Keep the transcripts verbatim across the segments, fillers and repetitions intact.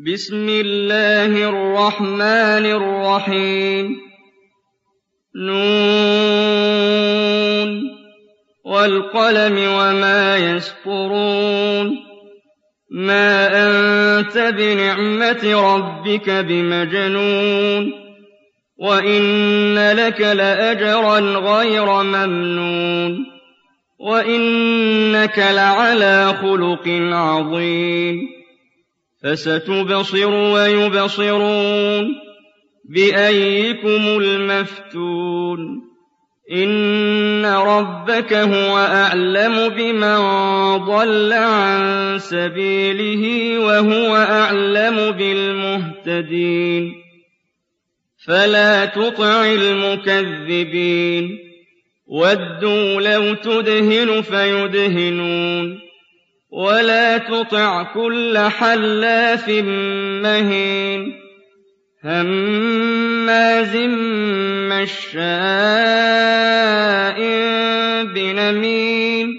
بسم الله الرحمن الرحيم نون والقلم وما يسطرون ما أنت بنعمة ربك بمجنون وإن لك لأجرا غير ممنون وإنك لعلى خلق عظيم فستبصر ويبصرون بأيكم المفتون إن ربك هو أعلم بمن ضل عن سبيله وهو أعلم بالمهتدين فلا تطع المكذبين ودوا لو تدهن فيدهنون ولا تطع كل حلاف مهين هماز مشاء بنميم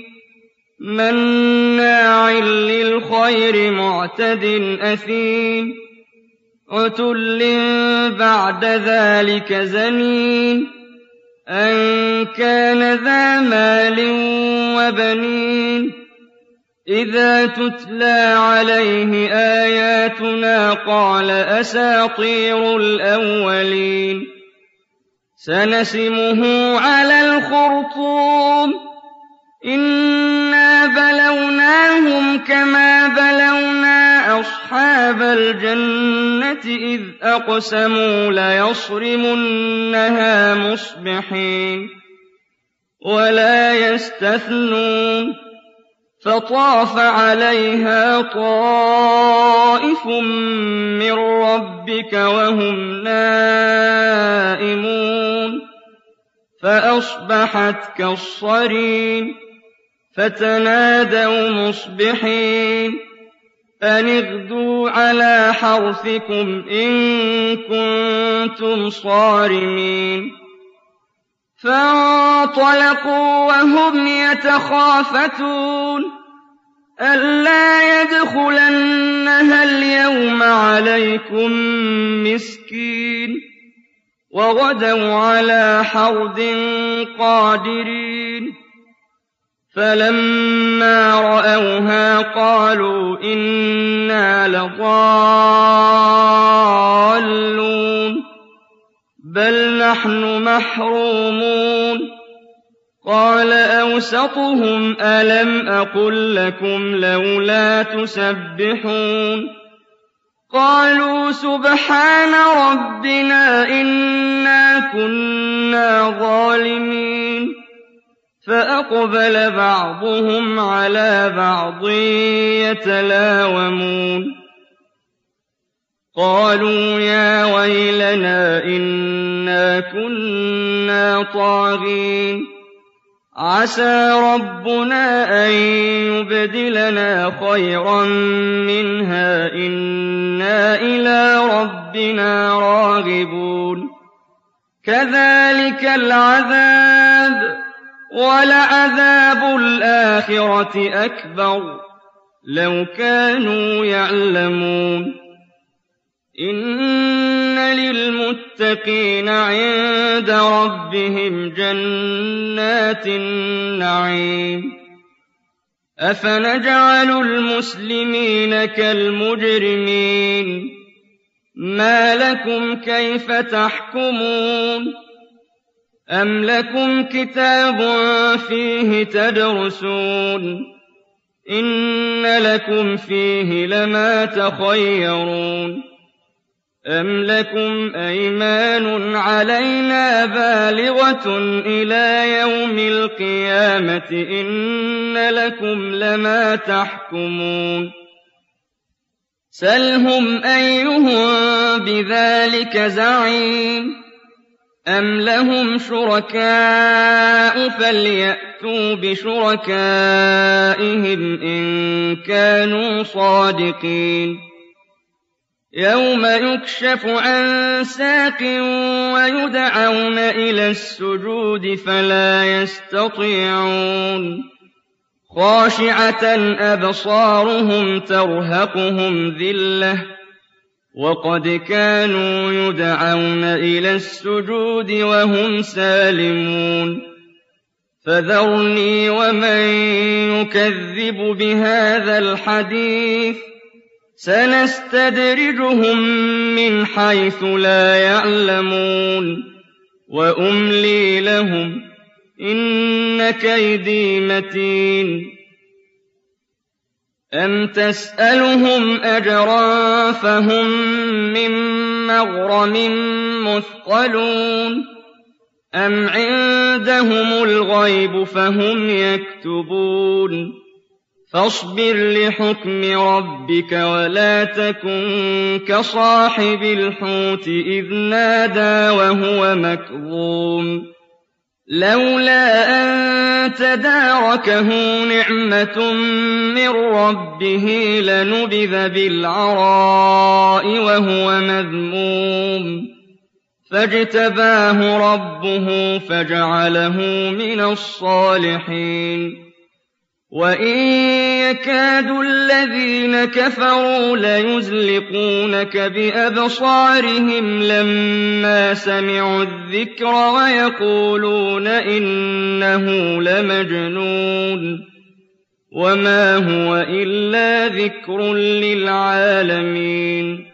مناع للخير معتد أثيم عتل بعد ذلك زنيم أن كان ذا مال وبنين إذا تتلى عليه آياتنا قال أساطير الأولين سنسمه على الخرطوم إنا بلوناهم كما بلونا أصحاب الجنة إذ أقسموا ليصرمنها مصبحين ولا يستثنون فطاف عليها طائف من ربك وهم نائمون فأصبحت كالصريم فتنادوا مصبحين أن اغدوا على حرثكم إن كنتم صارمين فانطلقوا وهم يتخافتون ألا يدخلنها اليوم عليكم مسكين وغدوا على حرد قادرين فلما رأوها قالوا إنا لضالون بل نحن محرومون قال أوسطهم ألم أقل لكم لولا تسبحون قالوا سبحان ربنا إنا كنا ظالمين فأقبل بعضهم على بعض يتلاومون قالوا يا ويلنا إنا كنا طاغين عسى ربنا أن يبدلنا خيرا منها إنا إلى ربنا راغبون كذلك العذاب ولعذاب الآخرة أكبر لو كانوا يعلمون إن للمتقين عند ربهم جنات النعيم أفنجعل المسلمين كالمجرمين ما لكم كيف تحكمون أم لكم كتاب فيه تدرسون إن لكم فيه لما تخيرون أم لكم أيمان علينا بالغة إلى يوم القيامة إن لكم لما تحكمون سلهم أيهم بذلك زعيم أم لهم شركاء فليأتوا بشركائهم إن كانوا صادقين يوم يكشف عن ساق ويدعون إلى السجود فلا يستطيعون خاشعة أبصارهم ترهقهم ذلة وقد كانوا يدعون إلى السجود وهم سالمون فذرني ومن يكذب بهذا الحديث سنستدرجهم من حيث لا يعلمون وأملي لهم إن كيدي متين أم تسألهم أجرا فهم من مغرم مثقلون أم عندهم الغيب فهم يكتبون فاصبر لحكم ربك ولا تكن كصاحب الحوت إذ نادى وهو مكظوم لولا أن تداركه نعمة من ربه لنبذ بالعراء وهو مذموم فاجتباه ربه فجعله من الصالحين وإن يكاد الذين كفروا ليزلقونك بأبصارهم لما سمعوا الذكر ويقولون إنه لمجنون وما هو إلا ذكر للعالمين